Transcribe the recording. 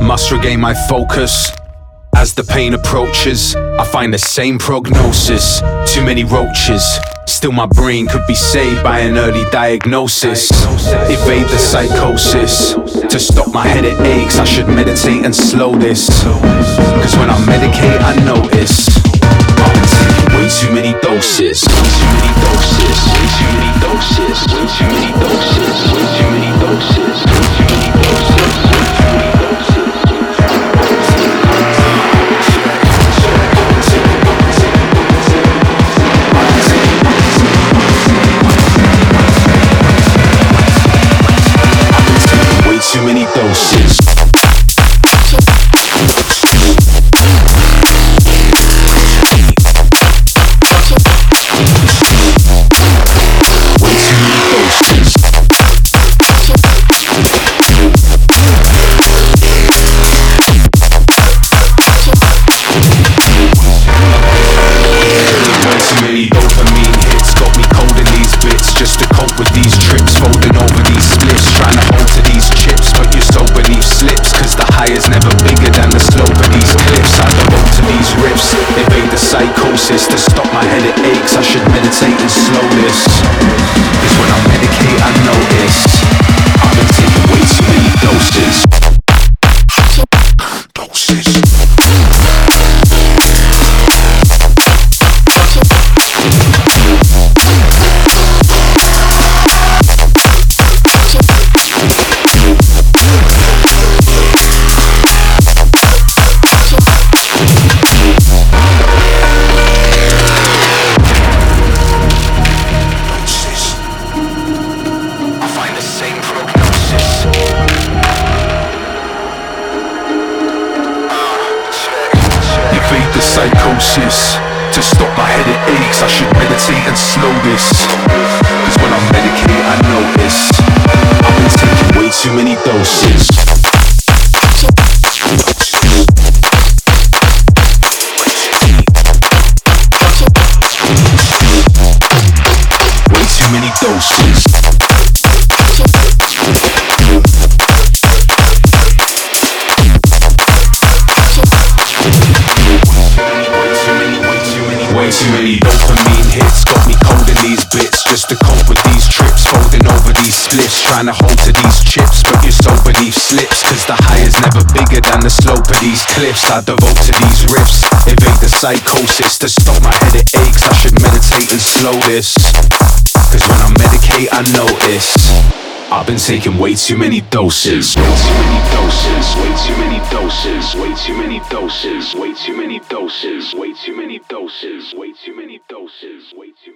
Must regain my focus. As the pain approaches, I find the same prognosis. Too many roaches. Still my brain could be saved by an early diagnosis. Evade the psychosis. To stop my head it aches, I should meditate and slow this. Cause when I medicate I notice I've been taking way too many doses. Way too many doses. Way too many doses. Way too many doses. Way too many doses. Way too many doses. Too many doses. To stop my head it aches, I should meditate and slow this. Cause when I medicate I notice I've been taking way too many doses. The psychosis. To stop my head it aches, I should meditate and slow this. Cause when I medicate I notice I've been taking way too many doses. Way too many doses. Way too many dopamine hits got me cold in these bits. Just to cope with these trips, folding over these spliffs, trying to hold to these chips, but your sober leaf slips. Cause the high is never bigger than the slope of these cliffs. I devote to these riffs, evade the psychosis. To stop my head it aches, I should meditate and slow this. Cause when I medicate I notice I've been taking way too many doses. Way too many doses. Way too many doses. Way too many doses. Way too many doses. Way too many doses. Way too many doses. Way too